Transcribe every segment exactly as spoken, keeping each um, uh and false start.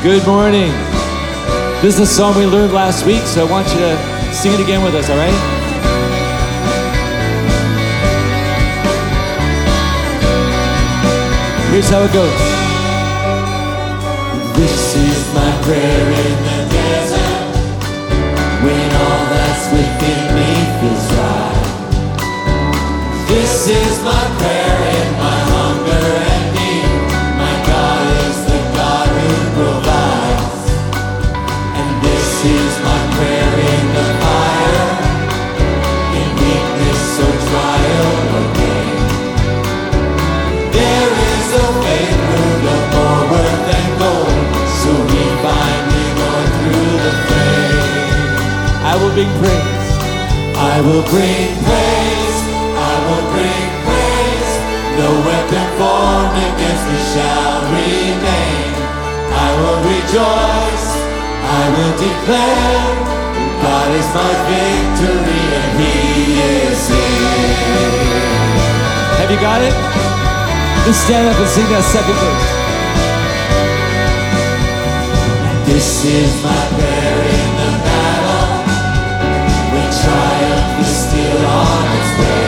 Good morning. This is a song we learned last week, so I want you to sing it again with us, all right? Here's how it goes. This is my prayer in the desert, when all that's within me feels dry. This is my prayer in my hunger and need. My God is the God who provides. And this is my prayer in the fire, in weakness or trial or pain. There is a faith proved of more worth than gold, so we finally go through the flame. I will bring praise. I will bring praise. I will bring praise. No weapon formed against me shall remain. I will rejoice. I will declare God is my victory and He is here. Have you got it? Just stand up and sing that second verse. This is my prayer in the battle, when triumph is still on its way.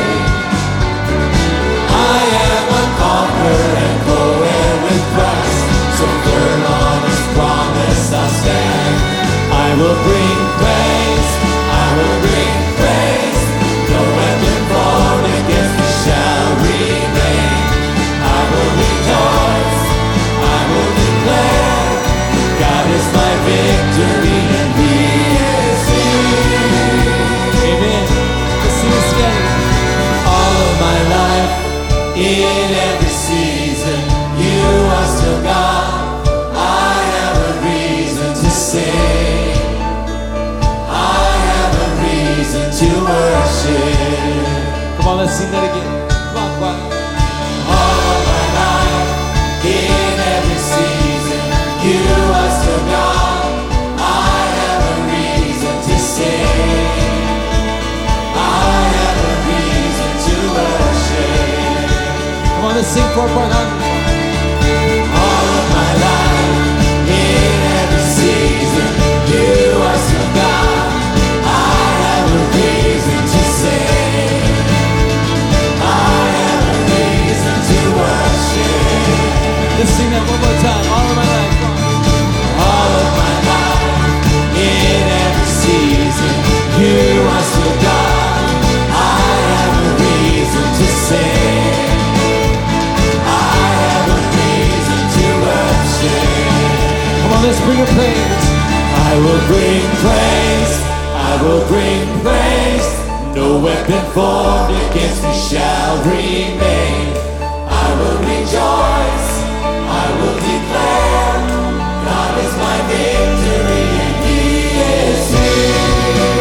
I am a conqueror and co-heir with Christ, so firm on His promise I'll stand. I will bring praise, I will bring praise. No weapon formed against me shall remain. I will rejoice, I will declare God is my victory and He is here. Amen. Let's sing this together. All of my life, in every season, You are still God. I have a reason to sing. I have a reason to worship. Come on, let's sing that again. Come on, come on. All of my life, in every season, You are still God. I have a reason to sing. I have a reason to worship. Come on, let's sing four point one. All of my life, in every season, You are still God. I have a reason to sing. I have a reason to worship. Let's sing that one more time. All of my life. Come on. All of my life, in every season, You are still God. I have a reason to sing. I have a reason to worship. Come on, let's bring a praise. I will bring praise. I will bring praise. No weapon formed against me shall remain. I will rejoice. I will declare God is my victory and He is here.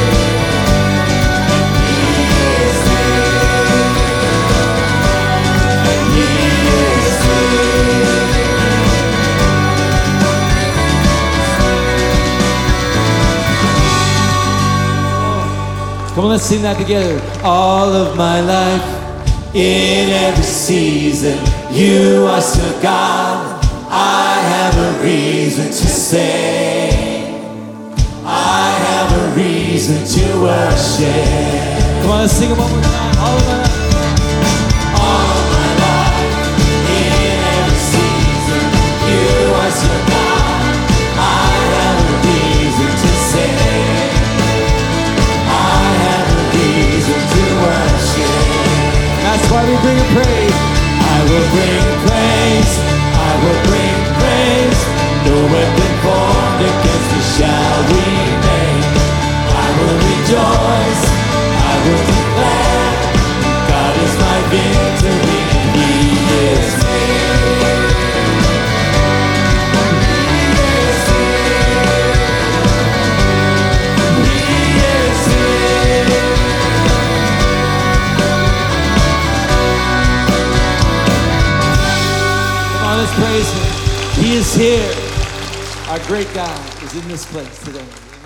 He is here. And He is here. Come on, let's sing that together. All of my life, in every season, You are still God. I have a reason to sing. I have a reason to worship. Come on, let's sing it one more time. All of my life. All of my life, in every season, You are still God. I have a reason to sing. I have a reason to worship. That's why we bring a praise. I will bring praise, I will bring praise. No weapon formed against me shall remain. I will rejoice, I will declare God is my victory and He is here. He is here. He is here. Come on, let's praise Him. He is here. Our great God is in this place today.